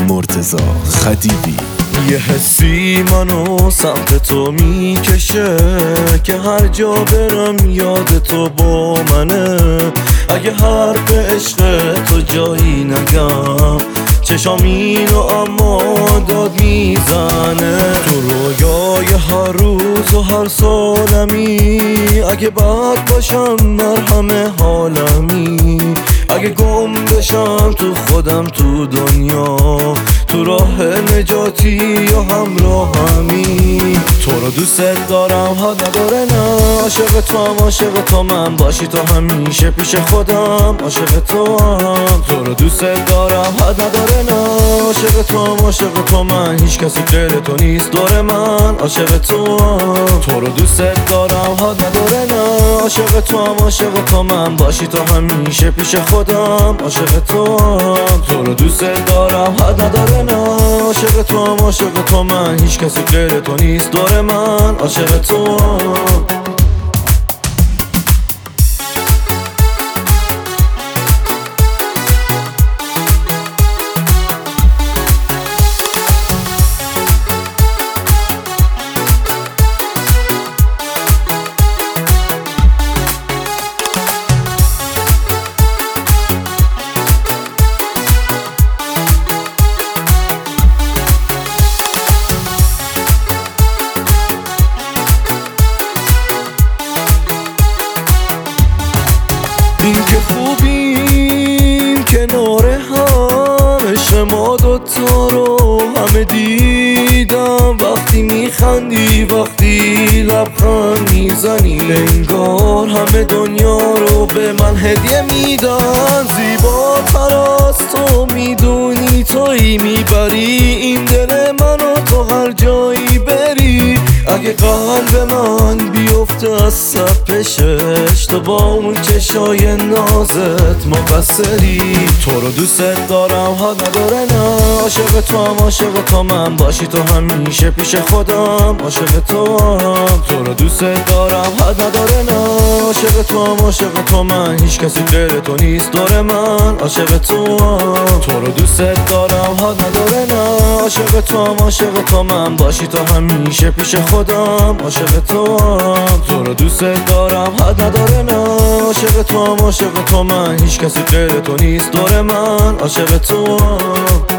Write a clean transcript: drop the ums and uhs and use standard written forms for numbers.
مرتضی خدیوی. یه حسی منو سمت تو میکشه که هر جا برم یاد تو با منه. اگه حرف عشق تو جایی نگم چشام اینو اما داد میزنه. تو رویای هر روز و هر سالمی اگه بد باشم مرهم حالمی. اگه گم بشم تو خودم تو دنیا تو راه نجاتی یا همراهمی. تو رو دوست دارم حد نداره نه عاشق تو هم عاشق تو من باشی تو همیشه پیش خودم عاشق تو هم. تو رو دوست دارم حد نداره نه عاشق تو هم عاشق تو من هیچ کسی غیر تو نیست دور من عاشق تو هم. تو رو دوست دارم حد نداره نه عاشق تو هم عاشق تو من باشی تو همیشه پیش خودم عاشق تو هم. تو رو دوست دارم حد نداره نه عاشق تو هم عاشق تو من هیچ کسی غیر تو نیست دور من عاشق تو هم. این که خوبیم کنار هم عشق ما دوتا رو همه دیدم. وقتی میخندی وقتی لبخند میزنی انگار همه دنیا رو به من هدیه میدن. زیباتر از تو میدونی تویی میبری این دل منو تو هر جایی بری. اگه قلب من بیفته از سپشش تو با اون چشای نازت مقصری. تو رو دوست دارم حد نداره نه عاشق تو هم عاشق تو من باشی تو همیشه پیش خودم عاشق تو هم. تو رو دوست دارم حد نداره نه عاشق تو هم عاشق تو من هیچ کسی غیر تو نیست دور من عاشق تو هم. تو رو دوست دارم حد نداره نه عاشق تو هم عاشق تو من باشی تو همیشه پیش خودم عاشق تو هم. تو رو دوست دارم حد نداره نه عاشق تو هم عاشق تو من هیچ کسی غیر تو نیست دور من عاشق تو هم.